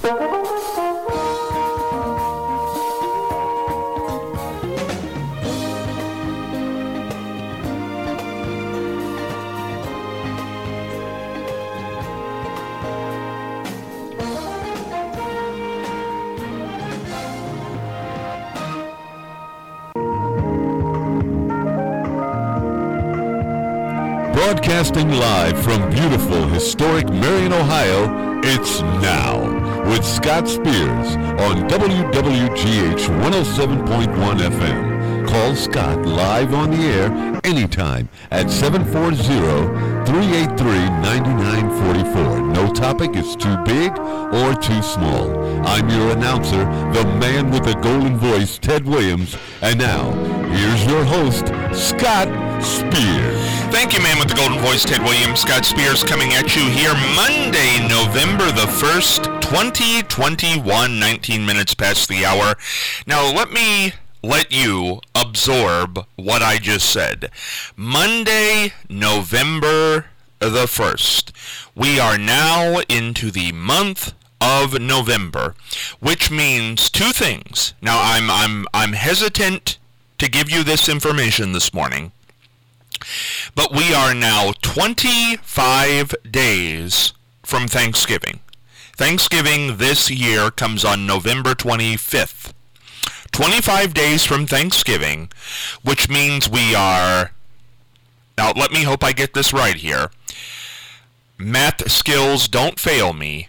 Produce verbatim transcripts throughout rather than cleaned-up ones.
Broadcasting live from beautiful, historic Marion, Ohio, it's Now with Scott Spears on W W G H one oh seven point one F M. Call Scott live on the air anytime at seven four zero, three eight three, nine nine four four. No topic is too big or too small. I'm your announcer, the man with the golden voice, Ted Williams. And now, here's your host, Scott Spears. Thank you, man with the golden voice, Ted Williams. Scott Spears coming at you here Monday, November the first, twenty twenty-one, nineteen minutes past the hour. Now, let me let you absorb what I just said. Monday, November the first. We are now into the month of November, which means two things. Now, I'm I'm I'm hesitant to give you this information this morning, but we are now twenty-five days from Thanksgiving. Thanksgiving this year comes on November twenty-fifth. twenty-five days from Thanksgiving, which means we are, now let me hope I get this right here. Math skills don't fail me.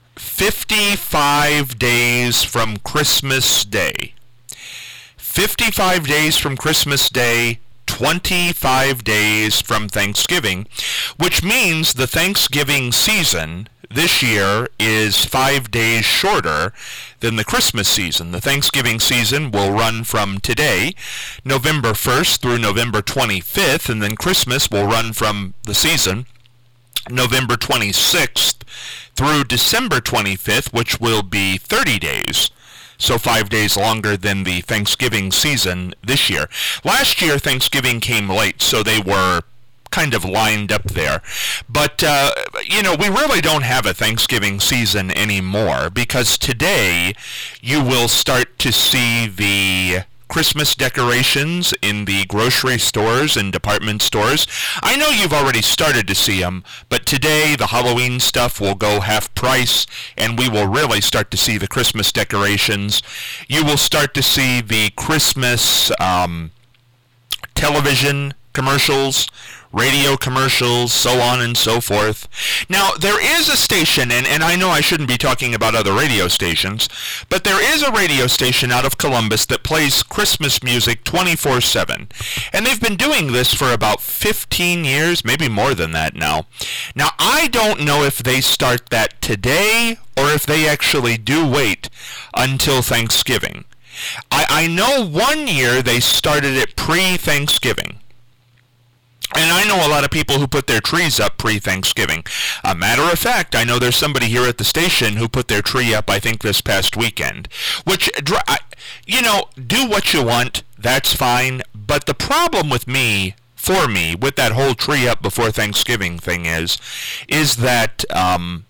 fifty-five days from Christmas Day. fifty-five days from Christmas Day, twenty-five days from Thanksgiving, which means the Thanksgiving season this year is five days shorter than the Christmas season. The Thanksgiving season will run from today, November first, through November twenty-fifth, and then Christmas will run from the season November twenty-sixth through December twenty-fifth, which will be thirty days. So five days longer than the Thanksgiving season this year. Last year, Thanksgiving came late, so they were kind of lined up there. But, uh, you know, we really don't have a Thanksgiving season anymore, because today you will start to see the Christmas decorations in the grocery stores and department stores. I know you've already started to see them, but today the Halloween stuff will go half price, and we will really start to see the Christmas decorations. You will start to see the Christmas um, television commercials, radio commercials, so on and so forth. Now, there is a station, and, and I know I shouldn't be talking about other radio stations, but there is a radio station out of Columbus that plays Christmas music twenty-four seven. And they've been doing this for about fifteen years, maybe more than that now. Now, I don't know if they start that today or if they actually do wait until Thanksgiving. I, I know one year they started it pre-Thanksgiving. And I know a lot of people who put their trees up pre-Thanksgiving. A matter of fact, I know there's somebody here at the station who put their tree up, I think, this past weekend. Which, you know, do what you want, that's fine. But the problem with me, for me, with that whole tree up before Thanksgiving thing is, is that, um...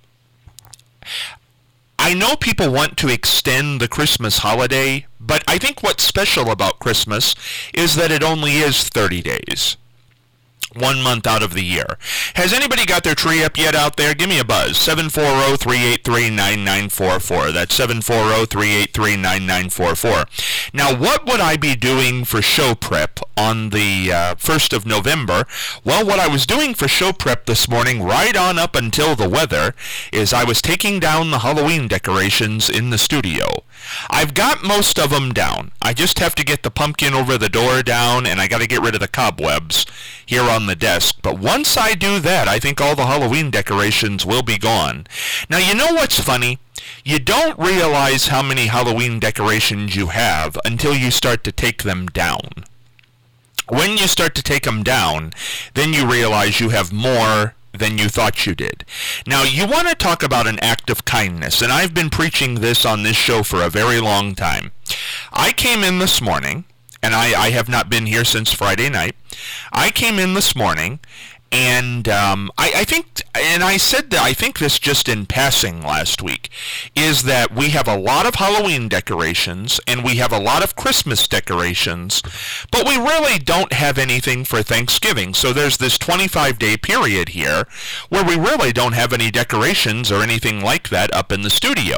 I know people want to extend the Christmas holiday, but I think what's special about Christmas is that it only is thirty days. One month out of the year. Has anybody got their tree up yet out there? Give me a buzz. seven four zero, three eight three, nine nine four four. That's seven four zero, three eight three, nine nine four four. Now, what would I be doing for show prep on the uh, first of November? Well, what I was doing for show prep this morning, right on up until the weather, is I was taking down the Halloween decorations in the studio. I've got most of them down. I just have to get the pumpkin over the door down, and I got to get rid of the cobwebs here on the desk. But once I do that, I think all the Halloween decorations will be gone. Now, you know what's funny? You don't realize how many Halloween decorations you have until you start to take them down. When you start to take them down, then you realize you have more than you thought you did. Now, you want to talk about an act of kindness, and I've been preaching this on this show for a very long time. I came in this morning, and I, I have not been here since Friday night. I came in this morning, And um, I, I think, and I said that, I think this just in passing last week, is that we have a lot of Halloween decorations and we have a lot of Christmas decorations, but we really don't have anything for Thanksgiving. So there's this twenty-five day period here where we really don't have any decorations or anything like that up in the studio.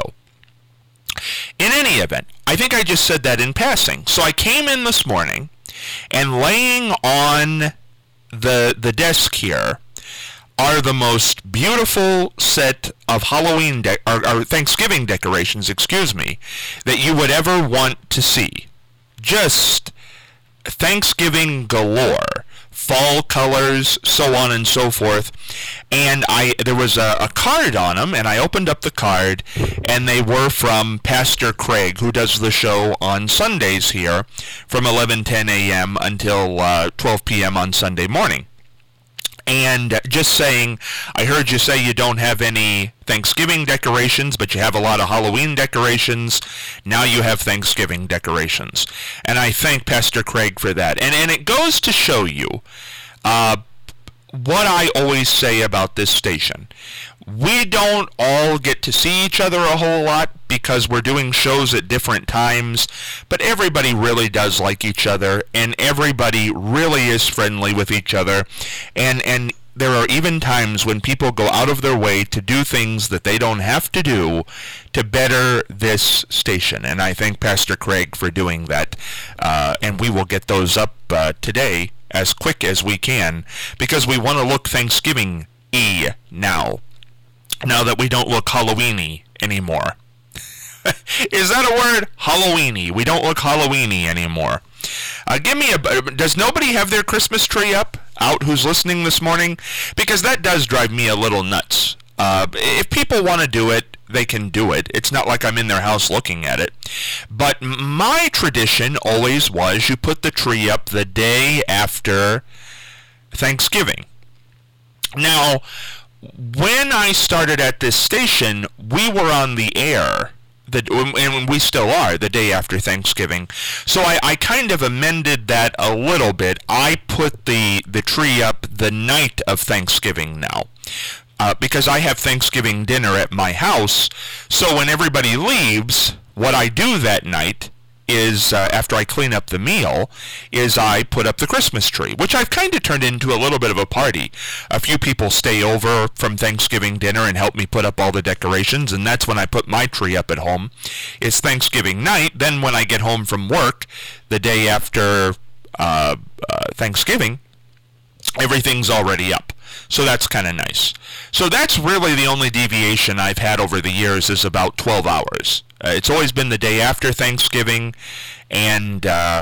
In any event, I think I just said that in passing. So I came in this morning, and laying on the the desk here are the most beautiful set of Halloween de- or, or Thanksgiving decorations, excuse me, that you would ever want to see. Just Thanksgiving galore. Fall colors, so on and so forth. And I there was a, a card on them, and I opened up the card, and they were from Pastor Craig, who does the show on Sundays here from eleven ten a.m. until uh, twelve p.m. on Sunday morning. And just saying, I heard you say you don't have any Thanksgiving decorations, but you have a lot of Halloween decorations. Now you have Thanksgiving decorations. And I thank Pastor Craig for that. And, and it goes to show you uh, what I always say about this station. We don't all get to see each other a whole lot because we're doing shows at different times, but everybody really does like each other, and everybody really is friendly with each other, and and there are even times when people go out of their way to do things that they don't have to do to better this station, and I thank Pastor Craig for doing that, uh, and we will get those up uh, today as quick as we can, because we want to look Thanksgiving-y now, now that we don't look Halloween-y anymore. Is that a word? Halloween-y. We don't look Halloween-y anymore. Uh, give me a... Does nobody have their Christmas tree up out who's listening this morning? Because that does drive me a little nuts. Uh, if people want to do it, they can do it. It's not like I'm in their house looking at it. But my tradition always was you put the tree up the day after Thanksgiving. Now, when I started at this station, we were on the air, the, and we still are, the day after Thanksgiving. So I, I kind of amended that a little bit. I put the, the tree up the night of Thanksgiving now. Uh, because I have Thanksgiving dinner at my house, so when everybody leaves, what I do that night is, uh, after I clean up the meal, is I put up the Christmas tree, which I've kind of turned into a little bit of a party. A few people stay over from Thanksgiving dinner and help me put up all the decorations, and that's when I put my tree up at home. It's Thanksgiving night, then when I get home from work, the day after uh, uh, Thanksgiving, everything's already up. So that's kind of nice. So that's really the only deviation I've had over the years, is about twelve hours. Uh, it's always been the day after Thanksgiving, and uh,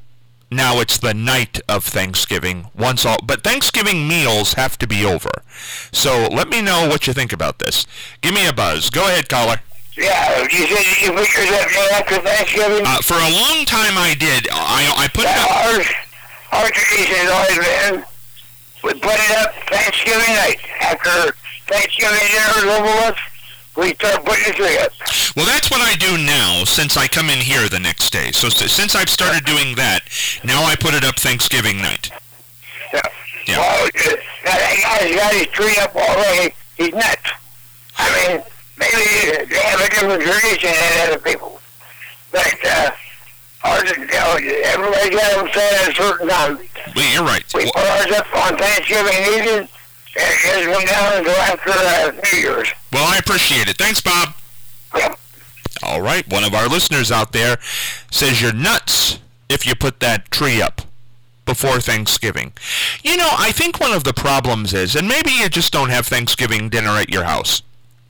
now it's the night of Thanksgiving. Once all, but Thanksgiving meals have to be over. So let me know what you think about this. Give me a buzz. Go ahead, caller. Yeah, you said you put yours up day after Thanksgiving? Uh, for a long time I did. I, I put it up. Ours, our tradition has always been, we put it up Thanksgiving night. After Thanksgiving dinner is over with, we start putting the tree up. Well, that's what I do now, since I come in here the next day. So since I've started doing that, now I put it up Thanksgiving night. Yeah. Yeah. Well, uh, that guy's got his tree up already. He's nuts. I mean, maybe they have a different tradition than other people. But, uh, ours, you know, everybody's got them set at a certain time. Well, you're right. We put ours up on Thanksgiving evening, and it just went down until after uh, New Year's. Well, I appreciate it. Thanks, Bob. Yep. All right. One of our listeners out there says you're nuts if you put that tree up before Thanksgiving. You know, I think one of the problems is, and maybe you just don't have Thanksgiving dinner at your house,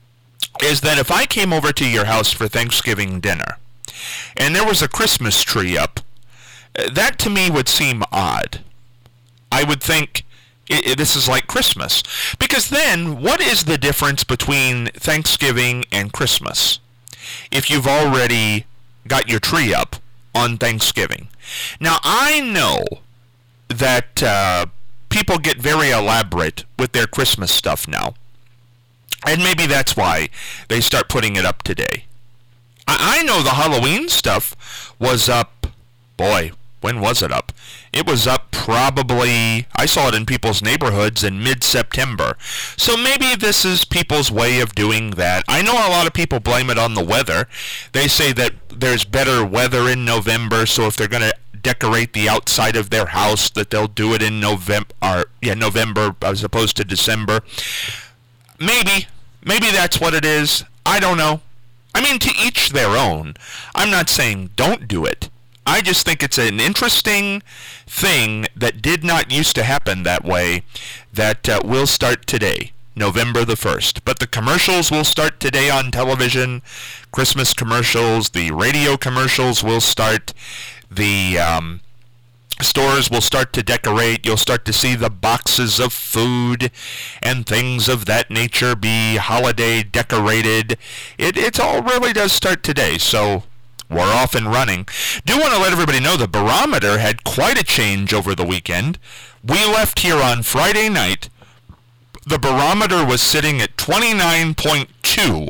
is that if I came over to your house for Thanksgiving dinner and there was a Christmas tree up, that to me would seem odd. I would think it, it, this is like Christmas. Because then, what is the difference between Thanksgiving and Christmas if you've already got your tree up on Thanksgiving? Now, I know that uh, people get very elaborate with their Christmas stuff now. And maybe that's why they start putting it up today. I, I know the Halloween stuff was up, boy, when was it up? It was up probably, I saw it in people's neighborhoods in mid-September. So maybe this is people's way of doing that. I know a lot of people blame it on the weather. They say that there's better weather in November, so if they're going to decorate the outside of their house, that they'll do it in November, or, yeah, November as opposed to December. Maybe. Maybe that's what it is. I don't know. I mean, to each their own. I'm not saying don't do it. I just think it's an interesting thing that did not used to happen that way that uh, will start today, November the first. But the commercials will start today on television. Christmas commercials, the radio commercials will start. The um, stores will start to decorate. You'll start to see the boxes of food and things of that nature be holiday decorated. It, it all really does start today, so we're off and running. Do want to let everybody know the barometer had quite a change over the weekend. We left here on Friday night. The barometer was sitting at twenty-nine point two.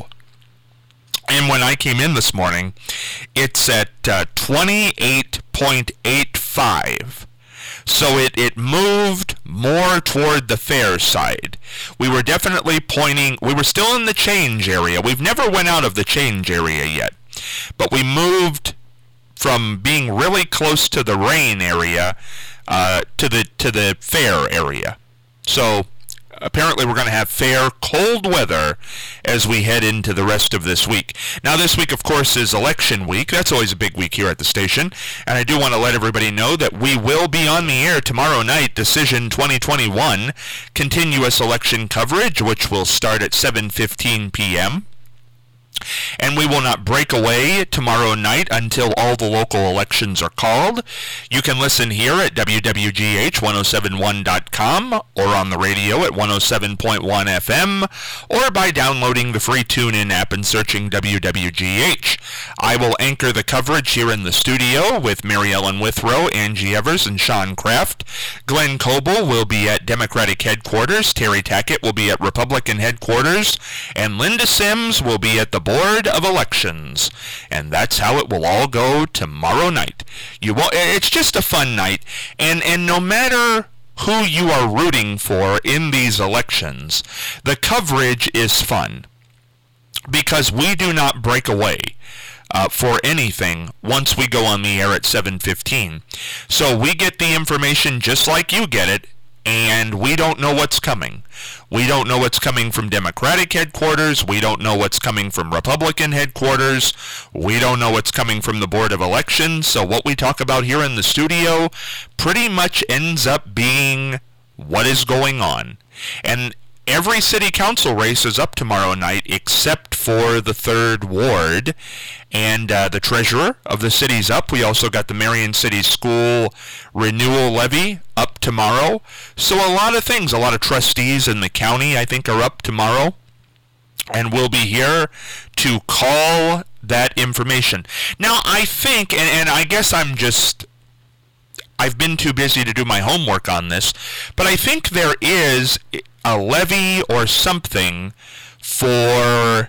And when I came in this morning, it's at uh, twenty-eight point eight five. So it, it moved more toward the fair side. We were definitely pointing, we were still in the change area. We've never went out of the change area yet. But we moved from being really close to the rain area uh, to the to the fair area. So apparently we're going to have fair, cold weather as we head into the rest of this week. Now, this week, of course, is election week. That's always a big week here at the station. And I do want to let everybody know that we will be on the air tomorrow night, Decision twenty twenty-one, continuous election coverage, which will start at seven fifteen p.m., and we will not break away tomorrow night until all the local elections are called. You can listen here at W W G H ten seventy-one dot com or on the radio at one oh seven point one F M or by downloading the free TuneIn app and searching W W G H. I will anchor the coverage here in the studio with Mary Ellen Withrow, Angie Evers, and Sean Kraft. Glenn Coble will be at Democratic headquarters. Terry Tackett will be at Republican headquarters. And Linda Sims will be at the Board of Elections. And that's how it will all go tomorrow night. You will, it's just a fun night. And, and no matter who you are rooting for in these elections, the coverage is fun. Because we do not break away uh, for anything once we go on the air at seven fifteen. So we get the information just like you get it, and we don't know what's coming. We don't know what's coming from Democratic headquarters. We don't know what's coming from Republican headquarters. We don't know what's coming from the Board of Elections. So what we talk about here in the studio pretty much ends up being what is going on. And every city council race is up tomorrow night except for the third ward, and uh, the treasurer of the city's up. We also got the Marion City School renewal levy up tomorrow. So a lot of things, a lot of trustees in the county, I think, are up tomorrow, and we'll be here to call that information. Now, I think, and, and I guess I'm just, I've been too busy to do my homework on this, but I think there is a levy or something for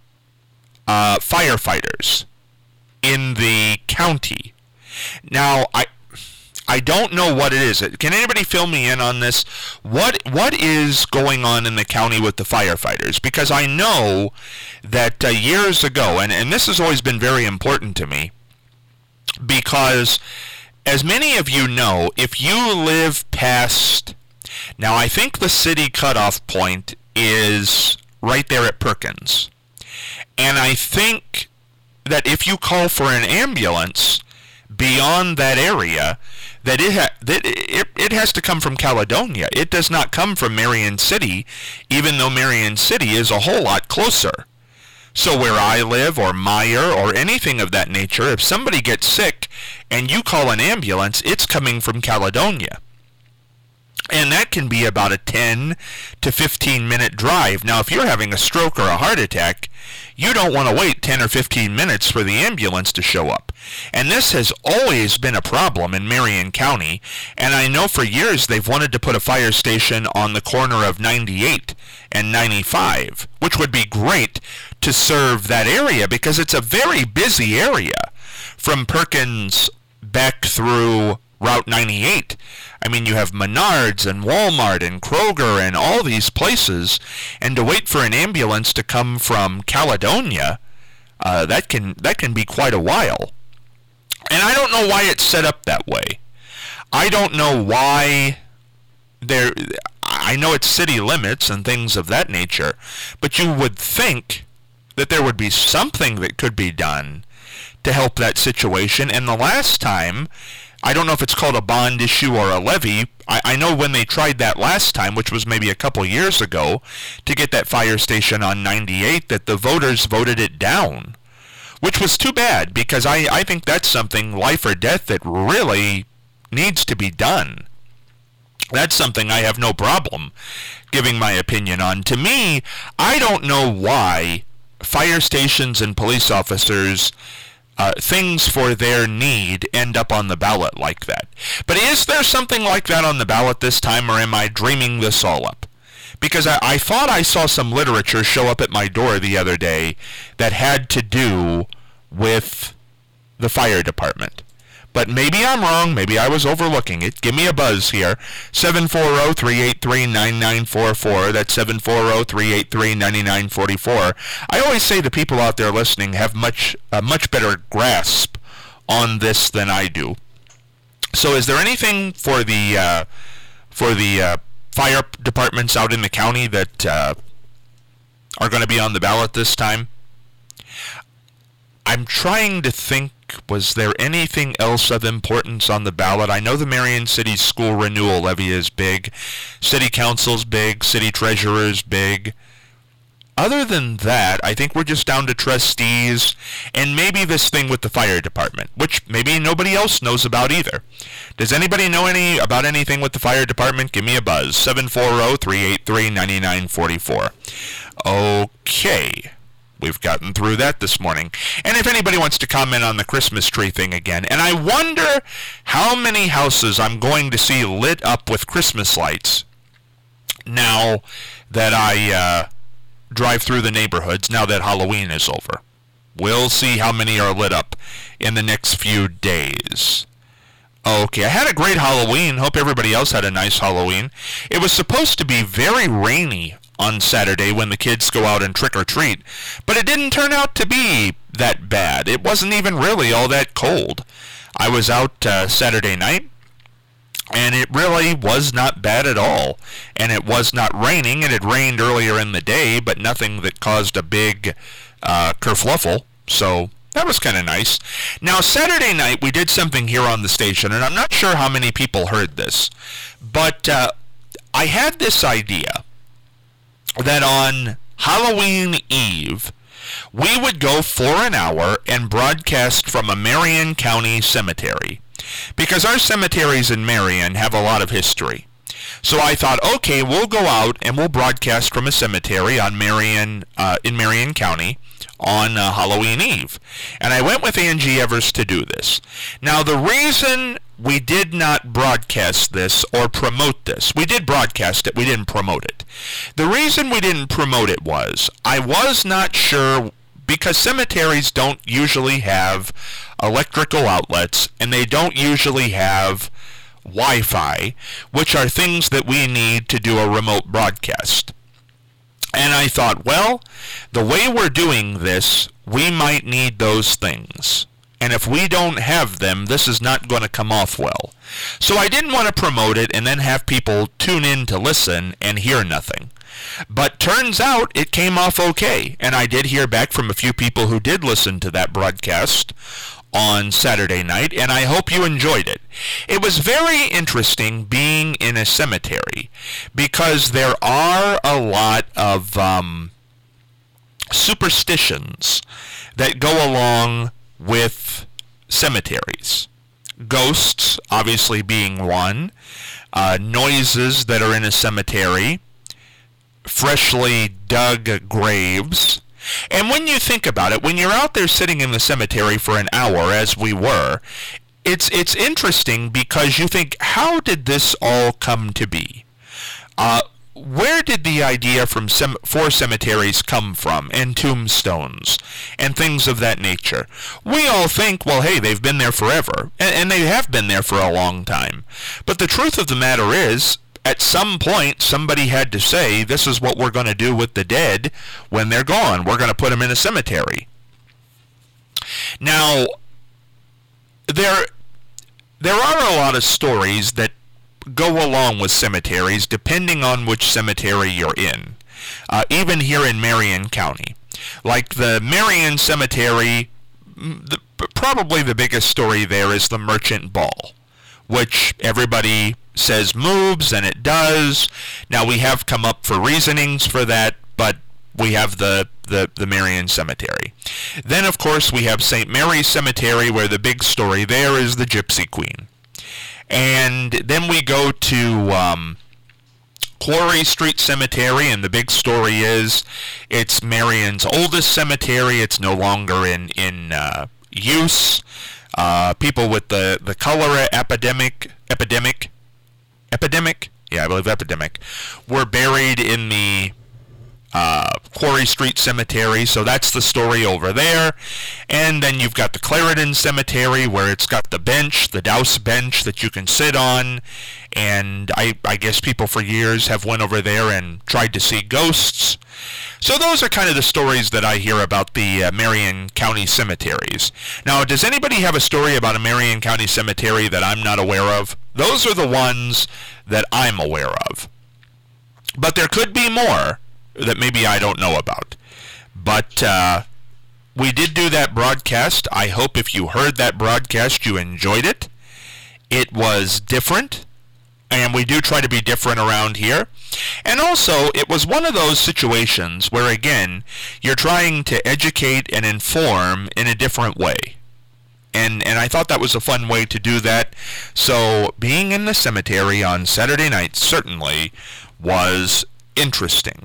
uh, firefighters in the county. Now, I I don't know what it is. Can anybody fill me in on this? What what is going on in the county with the firefighters? Because I know that uh, years ago, and, and this has always been very important to me, because as many of you know, if you live past, now I think the city cutoff point is right there at Perkins. And I think that if you call for an ambulance beyond that area, that it, ha- that it it has to come from Caledonia. It does not come from Marion City, even though Marion City is a whole lot closer. So where I live, or Meyer, or anything of that nature, if somebody gets sick and you call an ambulance, it's coming from Caledonia. And that can be about a ten to fifteen minute drive. Now, if you're having a stroke or a heart attack, you don't want to wait ten or fifteen minutes for the ambulance to show up. And this has always been a problem in Marion County. And I know for years they've wanted to put a fire station on the corner of ninety-eight and ninety-five, which would be great to serve that area because it's a very busy area from Perkins back through Route ninety-eight. I mean, you have Menards and Walmart and Kroger and all these places, and to wait for an ambulance to come from Caledonia, uh, that can that can be quite a while. And I don't know why it's set up that way. I don't know why there. I know it's city limits and things of that nature, but you would think that there would be something that could be done to help that situation. And the last time, I don't know if it's called a bond issue or a levy. I, I know when they tried that last time, which was maybe a couple years ago, to get that fire station on ninety-eight, that the voters voted it down, which was too bad, because I, I think that's something, life or death, that really needs to be done. That's something I have no problem giving my opinion on. To me, I don't know why fire stations and police officers, uh, things for their need, end up on the ballot like that. But is there something like that on the ballot this time, or am I dreaming this all up? Because I, I thought I saw some literature show up at my door the other day that had to do with the fire department. But maybe I'm wrong. Maybe I was overlooking it. Give me a buzz here. seven four zero, three eight three, nine nine four four. That's seven four zero, three eight three, nine nine four four. I always say the people out there listening have much a much better grasp on this than I do. So is there anything for the uh, for the uh, fire departments out in the county that uh, are going to be on the ballot this time? I'm trying to think, was there anything else of importance on the ballot? I know the Marion City School Renewal Levy is big. City Council's big. City Treasurer's big. Other than that, I think we're just down to trustees and maybe this thing with the fire department, which maybe nobody else knows about either. Does anybody know any about anything with the fire department? Give me a buzz. seven four zero, three eight three, nine nine four four. Okay. We've gotten through that this morning. And if anybody wants to comment on the Christmas tree thing again, and I wonder how many houses I'm going to see lit up with Christmas lights now that I uh, drive through the neighborhoods, now that Halloween is over. We'll see how many are lit up in the next few days. Okay, I had a great Halloween. Hope everybody else had a nice Halloween. It was supposed to be very rainy on Saturday when the kids go out and trick-or-treat, but it didn't turn out to be that bad. It wasn't even really all that cold. I was out uh, Saturday night, and it really was not bad at all. And it was not raining. It had rained earlier in the day, but nothing that caused a big uh, kerfluffle, so that was kind of nice. Now, Saturday night, we did something here on the station, and I'm not sure how many people heard this, but uh, I had this idea that on Halloween Eve, we would go for an hour and broadcast from a Marion County cemetery, because our cemeteries in Marion have a lot of history. So I thought, okay, we'll go out and we'll broadcast from a cemetery on Marion, uh, in Marion County on uh, Halloween Eve. And I went with Angie Evers to do this. Now, the reason we did not broadcast this or promote this, we did broadcast it, we didn't promote it. The reason we didn't promote it was I was not sure, because cemeteries don't usually have electrical outlets, and they don't usually have Wi-Fi, which are things that we need to do a remote broadcast. And I thought, well, the way we're doing this, we might need those things. And if we don't have them, this is not going to come off well. So I didn't want to promote it and then have people tune in to listen and hear nothing. But turns out it came off okay. And I did hear back from a few people who did listen to that broadcast on Saturday night, and I hope you enjoyed it. It was very interesting being in a cemetery, because there are a lot of um, superstitions that go along with cemeteries. Ghosts, obviously, being one. Uh, noises that are in a cemetery. Freshly dug graves. And when you think about it, when you're out there sitting in the cemetery for an hour, as we were, it's it's interesting because you think, how did this all come to be? Uh, where did the idea from sem- for cemeteries come from, and tombstones, and things of that nature? We all think, well, hey, they've been there forever, and, and they have been there for a long time. But the truth of the matter is, at some point, somebody had to say, this is what we're going to do with the dead when they're gone. We're going to put them in a cemetery. Now, there, there are a lot of stories that go along with cemeteries, depending on which cemetery you're in. Uh, even here in Marion County. Like the Marion Cemetery, the, probably the biggest story there is the Merchant Ball, which everybody says moves, and it does. Now, we have come up for reasonings for that, but we have the, the, the Marion Cemetery. Then, of course, we have Saint Mary's Cemetery, where the big story there is the Gypsy Queen. And then we go to um, Quarry Street Cemetery, and the big story is it's Marion's oldest cemetery. It's no longer in, in uh, use. Uh, people with the, the cholera epidemic, epidemic, epidemic, yeah, I believe epidemic, were buried in the uh, Quarry Street Cemetery, so that's the story over there. And then you've got the Clarendon Cemetery, where it's got the bench, the Douse bench that you can sit on, and I, I guess people for years have went over there and tried to see ghosts. So those are kind of the stories that I hear about the uh, Marion County cemeteries. Now, does anybody have a story about a Marion County cemetery that I'm not aware of? Those are the ones that I'm aware of. But there could be more that maybe I don't know about. But uh, we did do that broadcast. I hope if you heard that broadcast, you enjoyed it. It was different, and we do try to be different around here. And also, it was one of those situations where, again, you're trying to educate and inform in a different way. And and I thought that was a fun way to do that. So being in the cemetery on Saturday night certainly was interesting.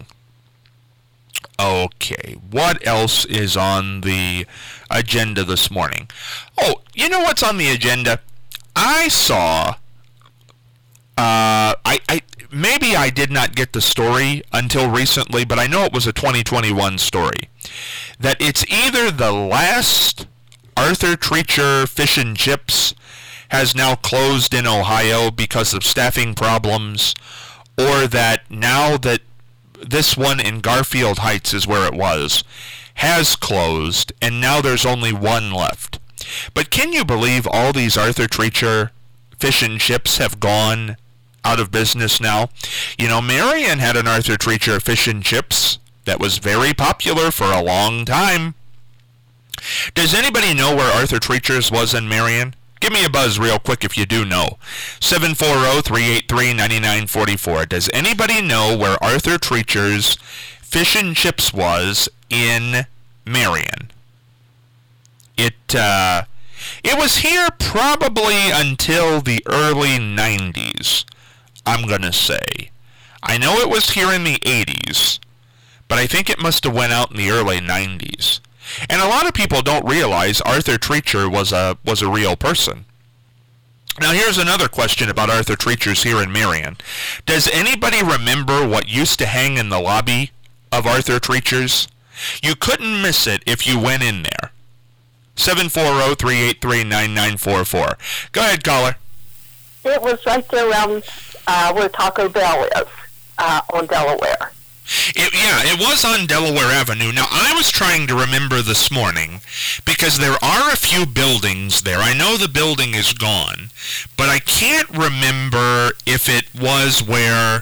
Okay, what else is on the agenda this morning? Oh, you know what's on the agenda? I saw, uh, I, I maybe I did not get the story until recently, but I know it was a twenty twenty-one story, that it's either the last Arthur Treacher Fish and Chips has now closed in Ohio because of staffing problems, or that now that this one in Garfield Heights is where it was, has closed, and now there's only one left. But can you believe all these Arthur Treacher Fish and Chips have gone out of business now? You know, Marion had an Arthur Treacher Fish and Chips that was very popular for a long time. Does anybody know where Arthur Treacher's was in Marion? Give me a buzz real quick if you do know. seven four zero, three eight three, nine nine four four. Does anybody know where Arthur Treacher's Fish and Chips was in Marion? It, uh, it was here probably until the early nineties, I'm gonna say. I know it was here in the eighties, but I think it must have went out in the early nineties. And a lot of people don't realize Arthur Treacher was a was a real person. Now here's another question about Arthur Treacher's here in Marion. Does anybody remember what used to hang in the lobby of Arthur Treacher's? You couldn't miss it if you went in there. seven four zero, three eight three, nine nine four four. Go ahead, caller. It was right there around uh, where Taco Bell is, uh, on Delaware. It, yeah, it was on Delaware Avenue. Now, I was trying to remember this morning, because there are a few buildings there. I know the building is gone, but I can't remember if it was where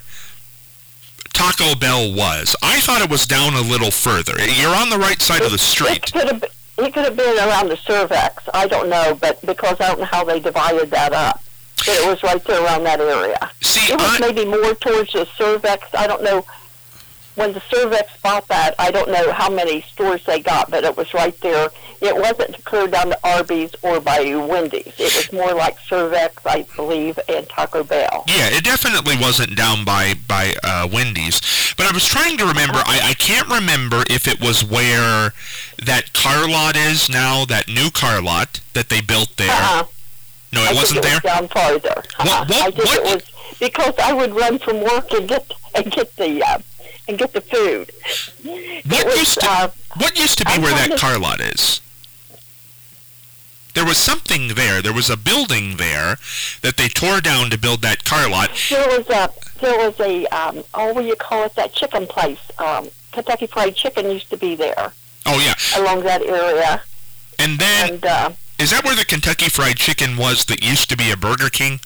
Taco Bell was. I thought it was down a little further. You're on the right side it, of the street. It could have been, it could have been around the Cervex. I don't know, but because I don't know how they divided that up. But it was right there around that area. See, it was I, maybe more towards the Cervex. I don't know. When the Cervex bought that, I don't know how many stores they got, but it was right there. It wasn't clear down to Arby's or by Wendy's. It was more like Cervex, I believe, and Taco Bell. Yeah, it definitely wasn't down by, by uh, Wendy's. But I was trying to remember, I, I can't remember if it was where that car lot is now, that new car lot that they built there. Uh-huh. No, it I wasn't think it there? was down farther. Uh-huh. What, what, I think what? it was because I would run from work and get and get the uh, and get the food. What was, used to uh, What used to be I'm where that trying to- car lot is? There was something there. There was a building there that they tore down to build that car lot. There was a there was a um, oh, what do you call it? That chicken place. Um, Kentucky Fried Chicken used to be there Oh yeah, along that area, and then and uh, is that where the Kentucky Fried Chicken was that used to be a Burger King?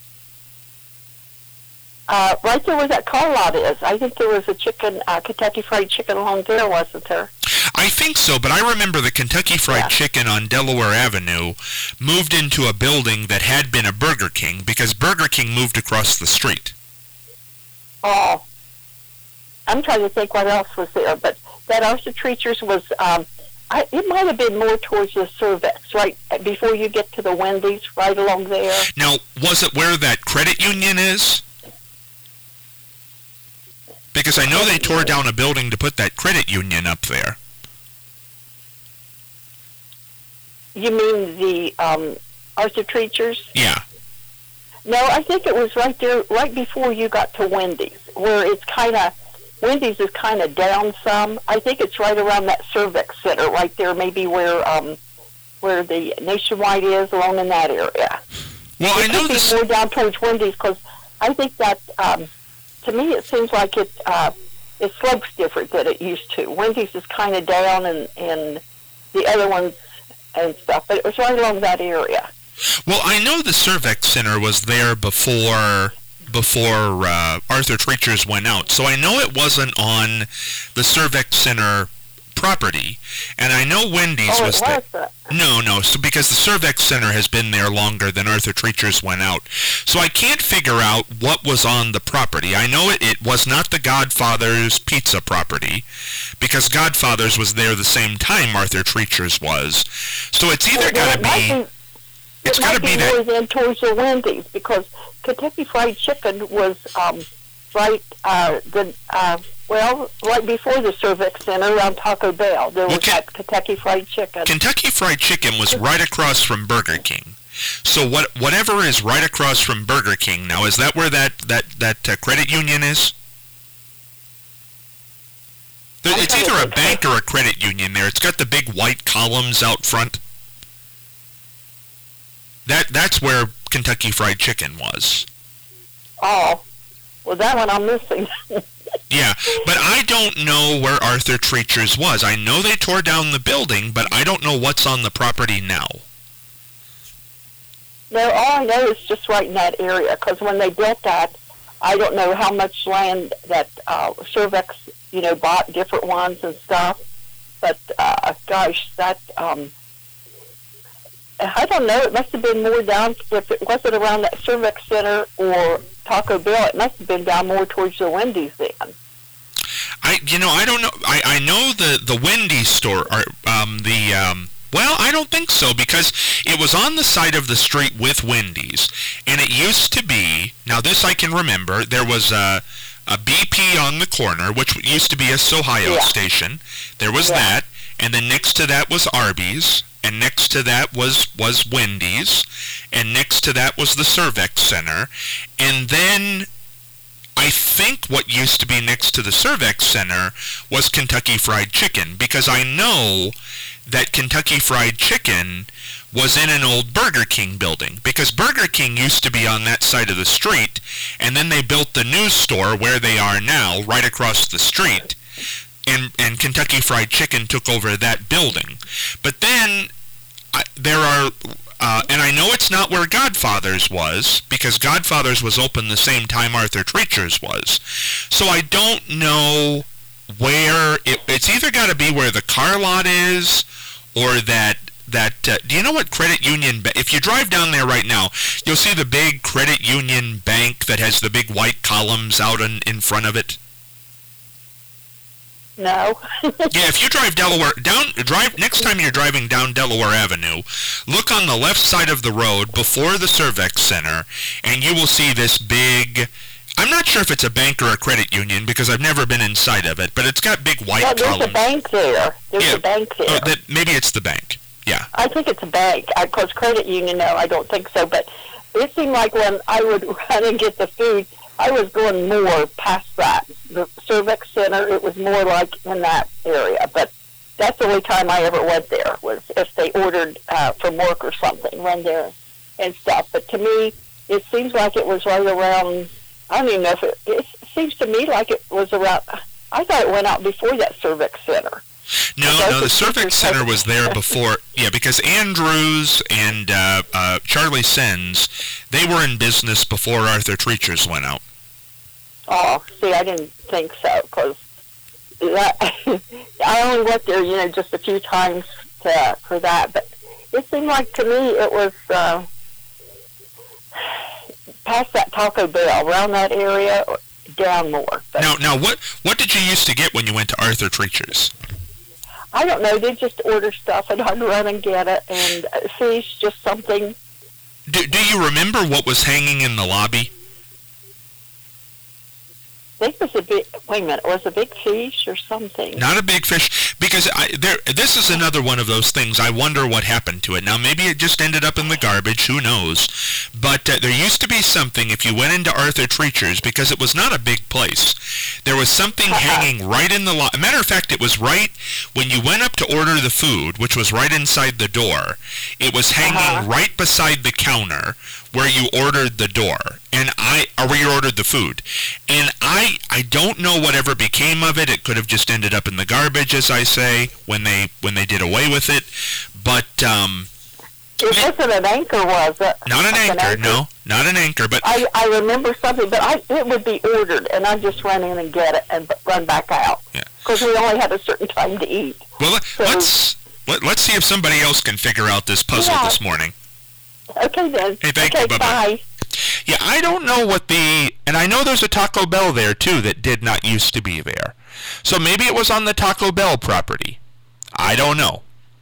uh, right there where that car lot is. I think there was a chicken uh, Kentucky Fried Chicken along there, wasn't there? I think so, but I remember the Kentucky Fried Yeah. Chicken on Delaware Avenue moved into a building that had been a Burger King because Burger King moved across the street. Oh, I'm trying to think what else was there, but that Arthur Treacher's was, um, I, it might have been more towards the Cervex, right before you get to the Wendy's, right along there. Now, was it where that credit union is? Because I know they tore down a building to put that credit union up there. You mean the um, Arthur Treacher's? Yeah. No, I think it was right there, right before you got to Wendy's, where it's kind of, Wendy's is kind of down some. I think it's right around that Cervex Center, right there, maybe where um, where the Nationwide is, along in that area. Well, I It know could be this. more down towards Wendy's, because I think that, um, to me, it seems like it uh, it slopes different than it used to. Wendy's is kind of down, and, and the other ones and stuff, but it was right along that area. Well, I know the Cervex Center was there before before uh, Arthur Treacher's went out, so I know it wasn't on the Cervex Center property, and I know Wendy's Oh, it was there. was that. No, no, so because the Cervex Center has been there longer than Arthur Treacher's went out. So I can't figure out what was on the property. I know it, it was not the Godfather's pizza property, because Godfather's was there the same time Arthur Treacher's was. So it's either Well, got to it might be... It's it got to might be be that... more than towards the Wendy's, because Kentucky Fried Chicken was um, right uh, the uh, well right before the Cervex Center around Taco Bell. There was Okay. that Kentucky Fried Chicken. Kentucky Fried Chicken was right across from Burger King. So what, whatever is right across from Burger King now, is that where that, that, that uh, credit union is? There, I'm it's trying to either a think. bank or a credit union there. It's got the big white columns out front. That That's where Kentucky Fried Chicken was. Oh, well, that one I'm missing. Yeah, but I don't know where Arthur Treacher's was. I know they tore down the building, but I don't know what's on the property now. No, all I know is just right in that area, because when they built that, I don't know how much land that uh, Cervex, you know, bought, different ones and stuff. But, uh, gosh, that, um, I don't know, it must have been more down, if it wasn't around that Cervex Center or Taco Bell, it must have been down more towards the Wendy's then. I, you know, I don't know. I, I know the, the Wendy's store, or, um, the, um, well, I don't think so, because it was on the side of the street with Wendy's, and it used to be, now this I can remember, there was a, a B P on the corner, which used to be a Sohio Yeah. station. There was Yeah. that, and then next to that was Arby's, and next to that was, was Wendy's, and next to that was the Cervex Center, and then I think what used to be next to the Cervex Center was Kentucky Fried Chicken, because I know that Kentucky Fried Chicken was in an old Burger King building, because Burger King used to be on that side of the street, and then they built the new store where they are now, right across the street, and, and Kentucky Fried Chicken took over that building. But then I, there are... Uh, and I know it's not where Godfather's was, because Godfather's was open the same time Arthur Treacher's was. So I don't know where it, it's either got to be where the car lot is, or that that. Uh, do you know what Credit Union? Ba- if you drive down there right now, you'll see the big Credit Union Bank that has the big white columns out in, in front of it. No. Yeah, if you drive Delaware down, drive next time you're driving down Delaware Avenue, look on the left side of the road before the Cervex Center, and you will see this big. I'm not sure if it's a bank or a credit union because I've never been inside of it, but it's got big white Well, there's columns. a bank there. There's Yeah. a bank there. Oh, that, maybe it's the bank. Yeah. I think it's a bank. Because credit union, no, I don't think so. But it seemed like when I would run and get the food, I was going more past that. The Cervex Center, it was more like in that area. But that's the only time I ever went there, was if they ordered uh, from work or something, run there and stuff. But to me, it seems like it was right around, I don't even know if it, it seems to me like it was around, I thought it went out before that Cervex Center. No, no, the Cervex Center was there before, yeah, because Andrews and uh, uh, Charlie Sens, they were in business before Arthur Treacher's went out. Oh, see, I didn't think so, because I only went there, you know, just a few times to, for that, but it seemed like to me it was uh, past that Taco Bell, around that area, or down more. But now, now, what what did you used to get when you went to Arthur Treacher's? I don't know. They just order stuff, and I'd run and get it, and uh, fish, just something. Do Do you remember what was hanging in the lobby? I think it was a big, wait a minute, was it a big fish or something? Not a big fish, because I, there. This is another one of those things. I wonder what happened to it. Now, maybe it just ended up in the garbage. Who knows? But uh, there used to be something, if you went into Arthur Treacher's, because it was not a big place, there was something Uh-huh. hanging right in the lobby. Matter of fact, it was right when you went up to order the food, which was right inside the door. It was hanging Uh-huh. right beside the counter where you ordered the door, and I, or where you ordered the food. And I, I don't know whatever became of it. It could have just ended up in the garbage, as I say, when they when they did away with it. But um, It wasn't an anchor, was it? not an Like anchor, no, not an anchor. But I, I remember something, but I, it would be ordered, and I'd just run in and get it and b- run back out. Yeah. Because we only had a certain time to eat. well, let, So- let's let, let's see if somebody else can figure out this puzzle Yeah. this morning. Okay, then. Hey, thank okay, you. Bye-bye. bye. Yeah, I don't know what the, and I know there's a Taco Bell there too that did not used to be there. So maybe it was on the Taco Bell property. I don't know.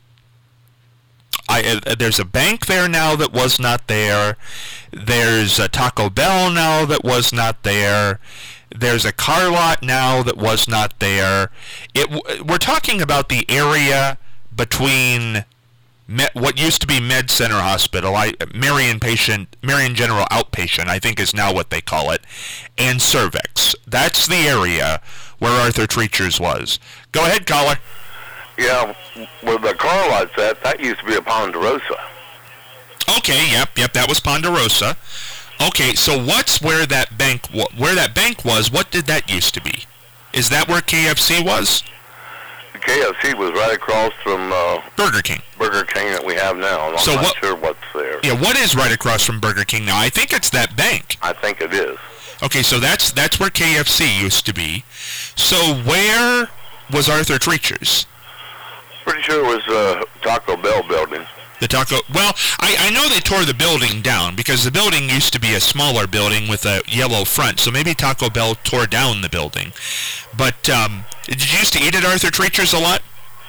I, uh, there's a bank there now that was not there. There's a Taco Bell now that was not there. There's a car lot now that was not there. It, we're talking about the area between Me, what used to be Med Center Hospital, I, Marion Patient, Marion General Outpatient, I think is now what they call it, and Cervex. That's the area where Arthur Treacher's was. Go ahead, caller. Yeah, where the car lot's at, that used to be a Ponderosa. Okay, yep, yep, that was Ponderosa. Okay, so what's where that bank, where that bank was? What did that used to be? Is that where K F C was? The K F C was right across from uh, Burger King. Burger King that we have now. I'm So not what- sure what's there. Yeah, what is right across from Burger King now? I think it's that bank. I think it is. Okay, so that's that's where K F C used to be. So where was Arthur Treacher's? Pretty sure it was uh, Taco Bell building. The Taco... Well, I, I know they tore the building down because the building used to be a smaller building with a yellow front, so maybe Taco Bell tore down the building. But um, did you used to eat at Arthur Treacher's a lot?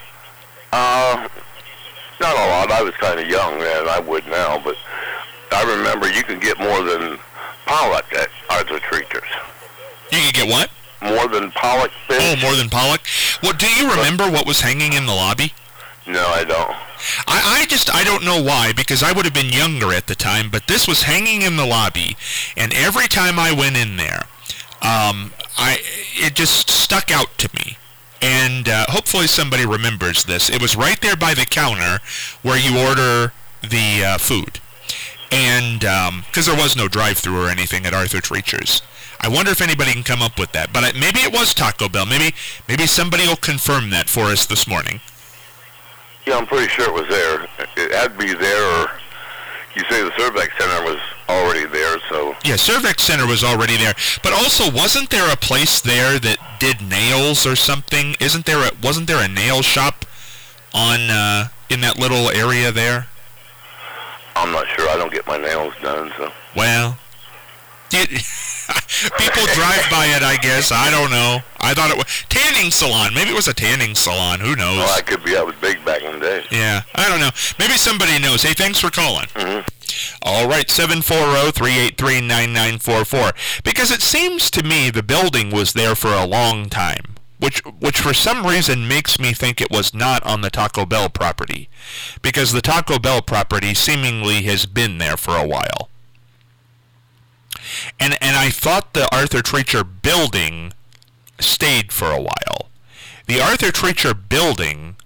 Uh, not a lot. I was kind of young then. I would now, but I remember you could get more than pollock at Arthur Treacher's. You could get what? More than pollock fish? Oh, more than pollock? Well, do you remember what was hanging in the lobby? No, I don't. I, I just, I don't know why, because I would have been younger at the time, but this was hanging in the lobby, and every time I went in there, um, I, it just stuck out to me. And uh, hopefully somebody remembers this. It was right there by the counter where you order the uh, food. And, because um, there was no drive-thru or anything at Arthur Treacher's. I wonder if anybody can come up with that. But I, maybe it was Taco Bell. Maybe maybe somebody will confirm that for us this morning. Yeah, I'm pretty sure it was there. It had to be there, or you say the Cervex Center was already there, so... Yeah, Cervex Center was already there. But also, wasn't there a place there that did nails or something? Isn't there a, wasn't there a nail shop on uh, in that little area there? I'm not sure. I don't get my nails done, so... Well, it, people drive by it, I guess. I don't know. I thought it was tanning salon. Maybe it was a tanning salon. Who knows? Well, that could be. That was big back in the day. Yeah, I don't know. Maybe somebody knows. Hey, thanks for calling. Mm-hmm. All right, seven four zero, three eight three, nine nine four four. Because it seems to me the building was there for a long time, which which for some reason makes me think it was not on the Taco Bell property, because the Taco Bell property seemingly has been there for a while. And, and I thought the Arthur Treacher building stayed for a while. The Arthur Treacher building,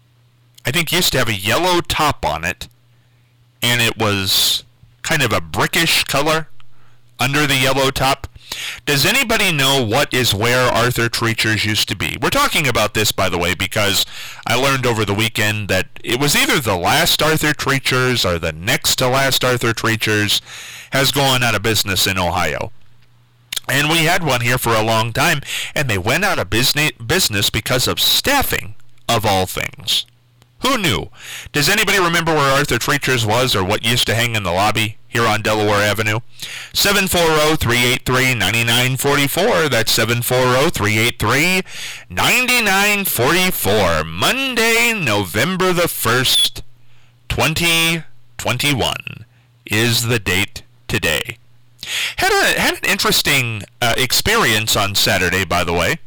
I think, used to have a yellow top on it, and it was kind of a brickish color under the yellow top. Does anybody know what is where Arthur Treacher's used to be? We're talking about this, by the way, because I learned over the weekend that it was either the last Arthur Treacher's or the next to last Arthur Treacher's has gone out of business in Ohio. And we had one here for a long time, and they went out of business business because of staffing, of all things. Who knew? Does anybody remember where Arthur Treacher's was, or what used to hang in the lobby here on Delaware Avenue? seven four zero, three eight three, nine nine four four. That's seven four zero, three eight three, nine nine four four. Monday, November the first, twenty twenty-one is the date today. Had a had an interesting uh, experience on Saturday, by the way.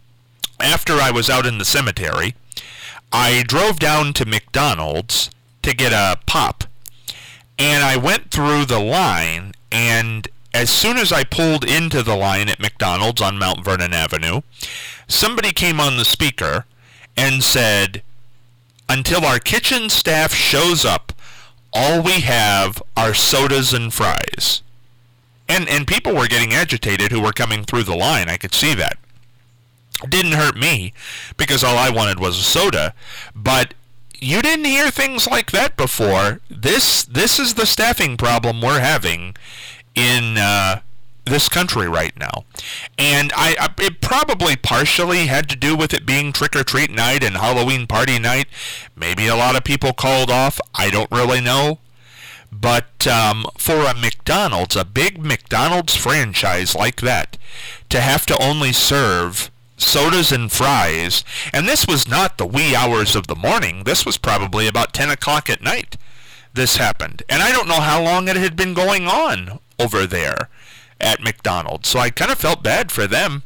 After I was out in the cemetery, I drove down to McDonald's to get a pop, and I went through the line, and as soon as I pulled into the line at McDonald's on Mount Vernon Avenue, somebody came on the speaker and said, "Until our kitchen staff shows up, all we have are sodas and fries." And and people were getting agitated who were coming through the line. I could see that. It didn't hurt me, because all I wanted was a soda. But you didn't hear things like that before. This this is the staffing problem we're having in uh, this country right now. And I, I it probably partially had to do with it being trick-or-treat night and Halloween party night. Maybe a lot of people called off. I don't really know. But um, for a McDonald's, a big McDonald's franchise like that, to have to only serve sodas and fries, and this was not the wee hours of the morning, this was probably about ten o'clock at night this happened. And I don't know how long it had been going on over there at McDonald's, so I kind of felt bad for them.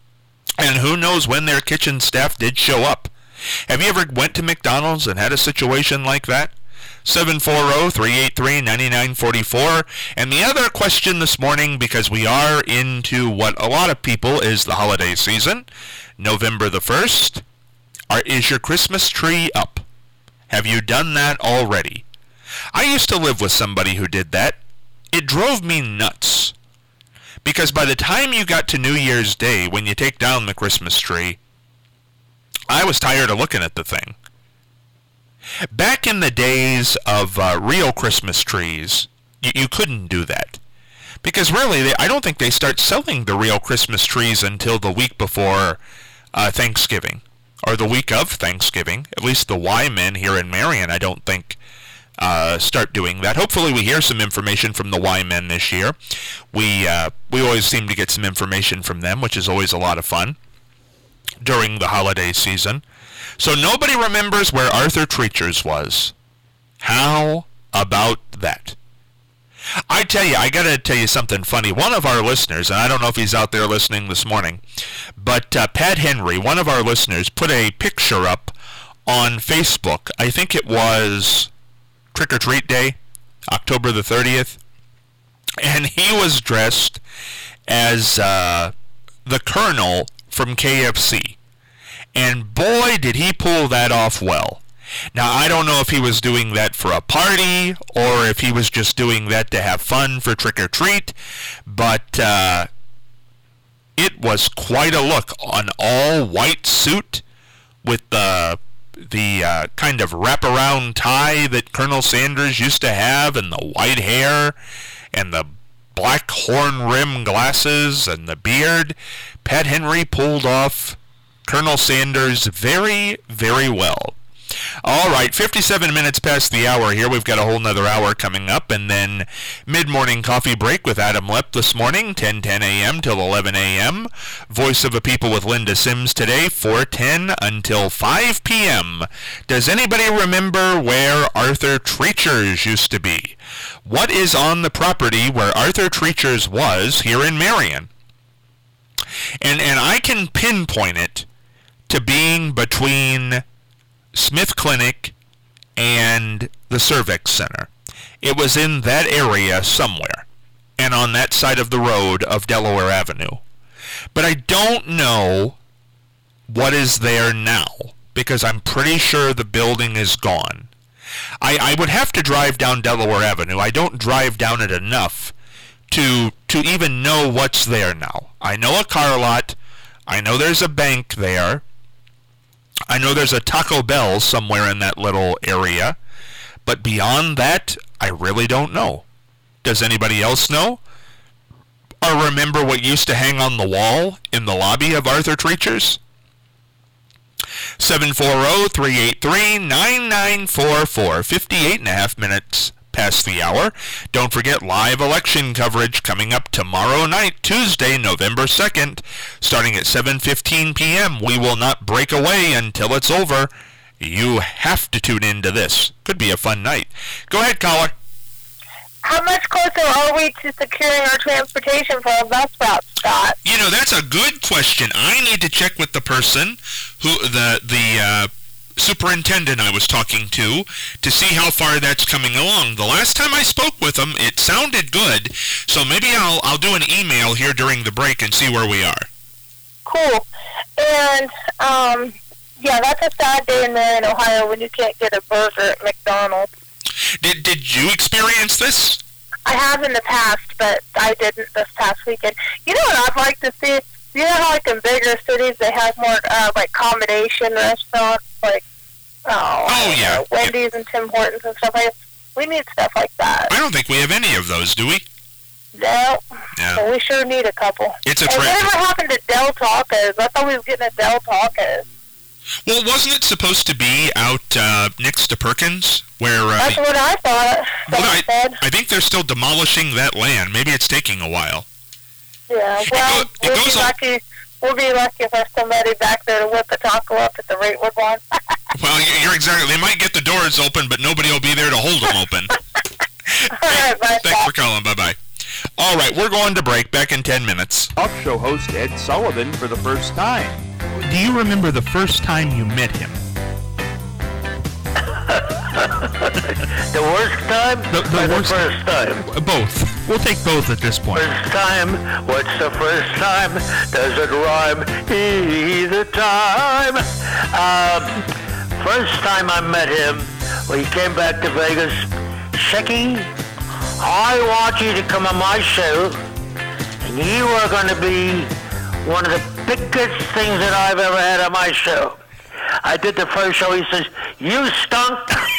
And who knows when their kitchen staff did show up. Have you ever went to McDonald's and had a situation like that? seven four zero, three eight three, nine nine four four. And the other question this morning, because we are into what a lot of people is the holiday season, November the first, are, is your Christmas tree up? Have you done that already? I used to live with somebody who did that. It drove me nuts. Because by the time you got to New Year's Day, when you take down the Christmas tree, I was tired of looking at the thing. Back in the days of uh, real Christmas trees, you, you couldn't do that. Because really, they, I don't think they start selling the real Christmas trees until the week before uh, Thanksgiving. Or the week of Thanksgiving. At least the Y men here in Marion, I don't think, uh, start doing that. Hopefully we hear some information from the Y men this year. We, uh, we always seem to get some information from them, which is always a lot of fun during the holiday season. So nobody remembers where Arthur Treacher's was. How about that? I tell you, I gotta tell you something funny. One of our listeners, and I don't know if he's out there listening this morning, but uh, Pat Henry, one of our listeners, put a picture up on Facebook. I think it was Trick or Treat Day, October the thirtieth, and he was dressed as uh, the Colonel from K F C. And boy, did he pull that off well. Now, I don't know if he was doing that for a party or if he was just doing that to have fun for trick-or-treat, but uh, it was quite a look. An all-white suit with the, the uh, kind of wraparound tie that Colonel Sanders used to have, and the white hair, and the black horn rim glasses, and the beard. Pat Henry pulled off Colonel Sanders very, very well. All right, fifty-seven minutes past the hour here. We've got a whole nother hour coming up, and then mid-morning coffee break with Adam Lepp this morning, ten ten a.m. till eleven a.m. Voice of a People with Linda Sims today, four ten until five p.m. Does anybody remember where Arthur Treacher's used to be? What is on the property where Arthur Treacher's was here in Marion? And and I can pinpoint it to being between Smith Clinic and the Cervix Center. It was in that area somewhere. and on that side of the road of Delaware Avenue. But I don't know what is there now, because I'm pretty sure the building is gone. I, I would have to drive down Delaware Avenue. I don't drive down it enough to to even know what's there now. I know a car lot. I know there's a bank there. I know there's a Taco Bell somewhere in that little area. But beyond that, I really don't know. Does anybody else know? Or remember what used to hang on the wall in the lobby of Arthur Treacher's? seven four zero, three eight three, nine nine four four. fifty-eight and a half minutes past the hour. Don't forget live election coverage coming up tomorrow night, Tuesday, November second, starting at seven fifteen p.m. We will not break away until it's over. You have to tune into this. Could be a fun night. Go ahead, caller. How much closer are we to securing our transportation for a bus route, Scott? You know, that's a good question. I need to check with the person, who the the uh, superintendent I was talking to, to see how far that's coming along. The last time I spoke with him, it sounded good, so maybe I'll I'll do an email here during the break and see where we are. Cool. And, um, yeah, that's a sad day in Marion, Ohio, when you can't get a burger at McDonald's. Did did you experience this? I have in the past, but I didn't this past weekend. You know what I'd like to see? You know how, like, in bigger cities, they have more, uh, like, combination restaurants, like, oh, oh yeah. know, Wendy's yeah. and Tim Hortons and stuff like that. We need stuff like that. I don't think we have any of those, do we? No. Yeah. But we sure need a couple. It's a and trend. whatever happened to Del Tacos? I thought we were getting a Del Tacos. Well, wasn't it supposed to be out uh, next to Perkins? Where, uh, That's what I thought. Well, I, said. I think they're still demolishing that land. Maybe it's taking a while. Yeah, well, it go, it we'll goes be lucky. We'll be lucky if there's somebody back there to whip a taco up at the rate we're going. Well, you're exactly. They might get the doors open, but nobody will be there to hold them open. All right, bye. Thanks for calling. Bye-bye. All right, we're going to break. Back in ten minutes. Talk show host Ed Sullivan for the first time. Do you remember the first time you met him? The worst time The, the or worst the first time? Both. We'll take both at this point. First time, what's the first time? Does it rhyme either time? Um, first time I met him, when he came back to Vegas, Shecky, I want you to come on my show, and you are going to be one of the biggest things that I've ever had on my show. I did the first show. He says, you stunk.